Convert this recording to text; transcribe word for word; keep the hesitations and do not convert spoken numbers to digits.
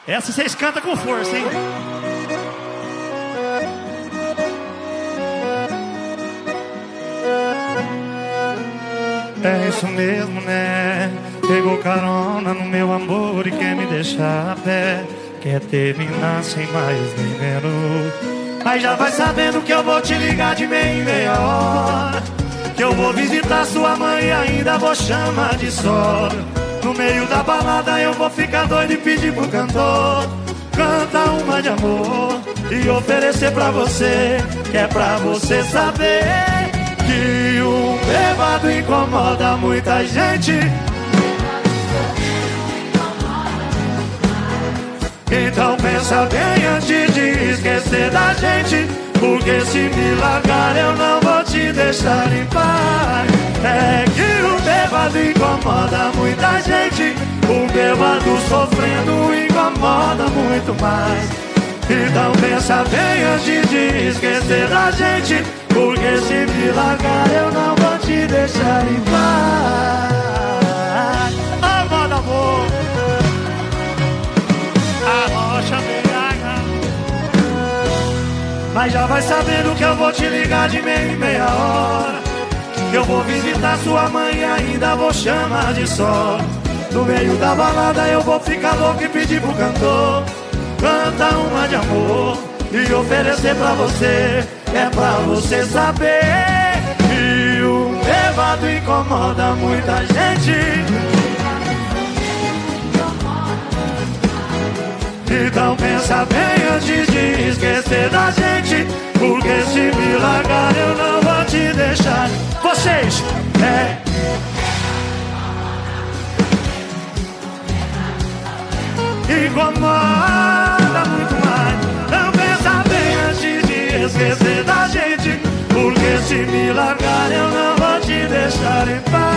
Essa vocês cantam com força, hein? É isso mesmo, né? Pegou carona no meu amor e quer me deixar a pé. Quer terminar sem mais nem menos. Mas já vai sabendo que eu vou te ligar de meia em meia hora, que eu vou visitar sua mãe e ainda vou chamar de sogra. No meio da balada eu vou ficar doido e pedir pro cantor canta uma de amor e oferecer pra você, que é pra você saber que o bêbado incomoda muita gente. Então pensa bem antes de esquecer da gente, porque se me largar eu não vou te deixar em paz. É que o bêbado incomoda muita gente, o bêbado sofrendo incomoda muito mais. Então pensa bem antes de esquecer da gente, porque se me largar eu não vou te deixar em paz. Amor, amor, arrocha beiraga. Mas já vai sabendo que eu vou te ligar de meia em meia hora, que eu vou visitar sua mãe e ainda vou chamar de sogra. No meio da balada eu vou ficar louco e pedir pro cantor canta uma de amor e oferecer pra você, é pra você saber que o bêbado incomoda muita gente. Então pensa bem antes de esquecer da gente, porque se me largar eu não vou te deixar. Vocês, é... incomoda muito mais. Não pensa bem antes de esquecer da gente, porque se me largar eu não vou te deixar em paz.